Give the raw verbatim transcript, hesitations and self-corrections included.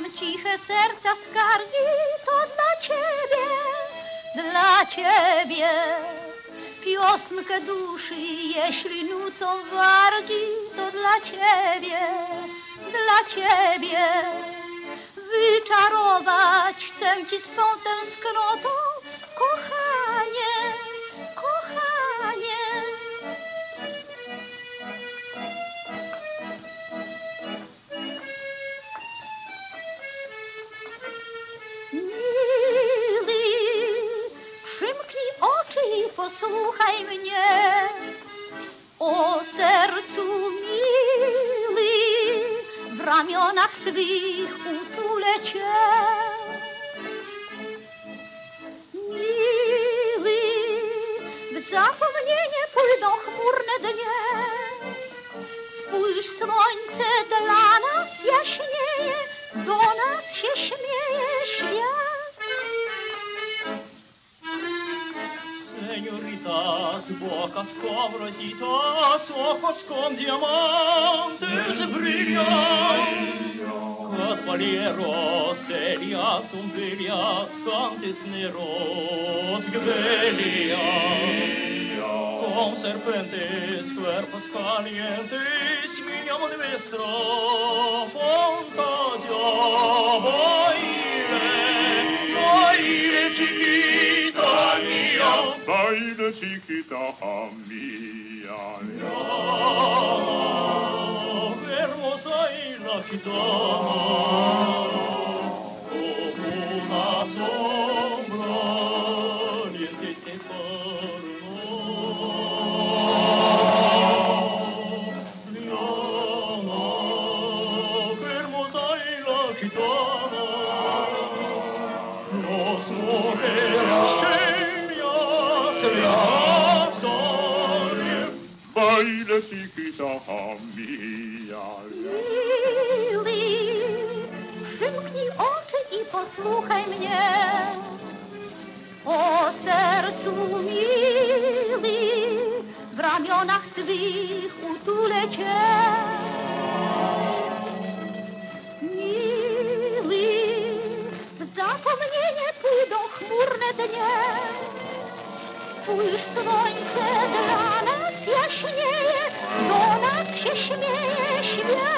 ciche serca skargi, to dla ciebie, dla ciebie. Piosnkę duszy, jeśli nucą wargi, to dla ciebie, dla ciebie. Wyczarować chcę ci swą tęsknotą, kochanie, kochanie. Mili, przymknij oczy i posłuchaj mnie, o sercu mili, w ramionach swych utulę cię. Mili, w zapomnienie pójdą chmurne dnie, spójrz, słońce dla nas jaśnieje, do nas się śmieje świat. Señoritas, bocas pobrecitas, ojos con diamantes brillan. Caballeros, bellas sombrillas, cantisneros, gbelian. Con serpentes, cuerpos calientes, mi amor nuestra fantasía. Baile, baile, chiquita mía, baile chiquita mía. Hermosa y la gitana, como una sombra, oriente se tornó. Diana, hermosa y la gitana, los moreras serias las oyen. Baile chiquita mía. Mili, przymknij oczy i posłuchaj mnie, o sercu mili, w ramionach swych utulę cię. Mili, w zapomnienie pójdą chmurne dnie, spójrz, słońce dla nas jaśnieje, do nas się śmieje świat.